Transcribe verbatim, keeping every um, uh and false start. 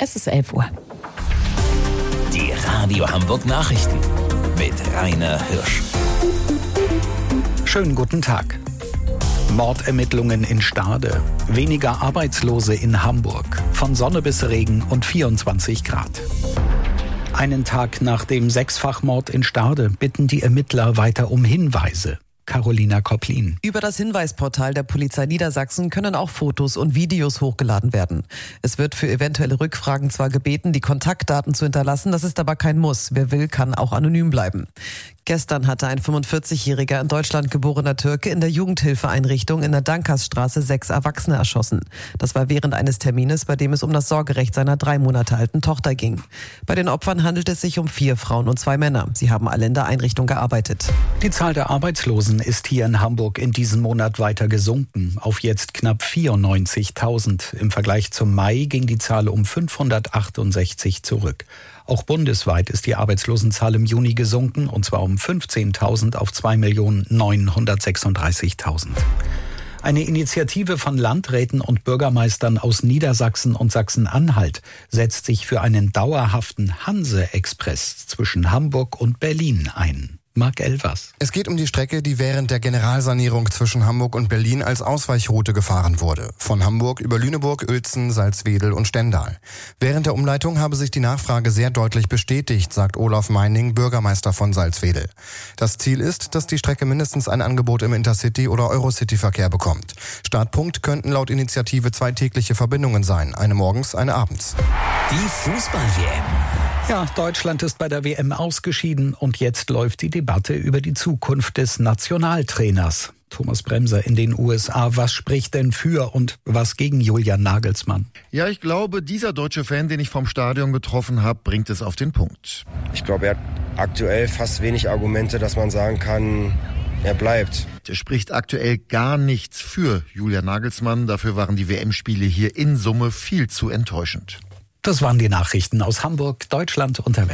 Es ist elf Uhr. Die Radio Hamburg Nachrichten mit Rainer Hirsch. Schönen guten Tag. Mordermittlungen in Stade. Weniger Arbeitslose in Hamburg. Von Sonne bis Regen und vierundzwanzig Grad. Einen Tag nach dem Sechsfachmord in Stade bitten die Ermittler weiter um Hinweise. Carolina Kopplin. Über das Hinweisportal der Polizei Niedersachsen können auch Fotos und Videos hochgeladen werden. Es wird für eventuelle Rückfragen zwar gebeten, die Kontaktdaten zu hinterlassen, das ist aber kein Muss. Wer will, kann auch anonym bleiben. Gestern hatte ein fünfundvierzigjähriger in Deutschland geborener Türke in der Jugendhilfeeinrichtung in der Dankersstraße sechs Erwachsene erschossen. Das war während eines Termines, bei dem es um das Sorgerecht seiner drei Monate alten Tochter ging. Bei den Opfern handelt es sich um vier Frauen und zwei Männer. Sie haben alle in der Einrichtung gearbeitet. Die Zahl der Arbeitslosen ist hier in Hamburg in diesem Monat weiter gesunken, auf jetzt knapp vierundneunzigtausend. Im Vergleich zum Mai ging die Zahl um fünfhundertachtundsechzig zurück. Auch bundesweit ist die Arbeitslosenzahl im Juni gesunken, und zwar um fünfzehntausend auf zwei Millionen neunhundertsechsunddreißigtausend. Eine Initiative von Landräten und Bürgermeistern aus Niedersachsen und Sachsen-Anhalt setzt sich für einen dauerhaften Hanse-Express zwischen Hamburg und Berlin ein. Marc Elvers. Es geht um die Strecke, die während der Generalsanierung zwischen Hamburg und Berlin als Ausweichroute gefahren wurde. Von Hamburg über Lüneburg, Uelzen, Salzwedel und Stendal. Während der Umleitung habe sich die Nachfrage sehr deutlich bestätigt, sagt Olaf Meining, Bürgermeister von Salzwedel. Das Ziel ist, dass die Strecke mindestens ein Angebot im Intercity- oder Eurocity-Verkehr bekommt. Startpunkt könnten laut Initiative zwei tägliche Verbindungen sein, eine morgens, eine abends. Die Fußball-W M. Ja, Deutschland ist bei der W M ausgeschieden und jetzt läuft die Debatte über die Zukunft des Nationaltrainers. Thomas Bremser in den U S A. Was spricht denn für und was gegen Julian Nagelsmann? Ja, ich glaube, dieser deutsche Fan, den ich vom Stadion getroffen habe, bringt es auf den Punkt. Ich glaube, er hat aktuell fast wenig Argumente, dass man sagen kann, er bleibt. Es spricht aktuell gar nichts für Julian Nagelsmann. Dafür waren die W M-Spiele hier in Summe viel zu enttäuschend. Das waren die Nachrichten aus Hamburg, Deutschland und der Welt.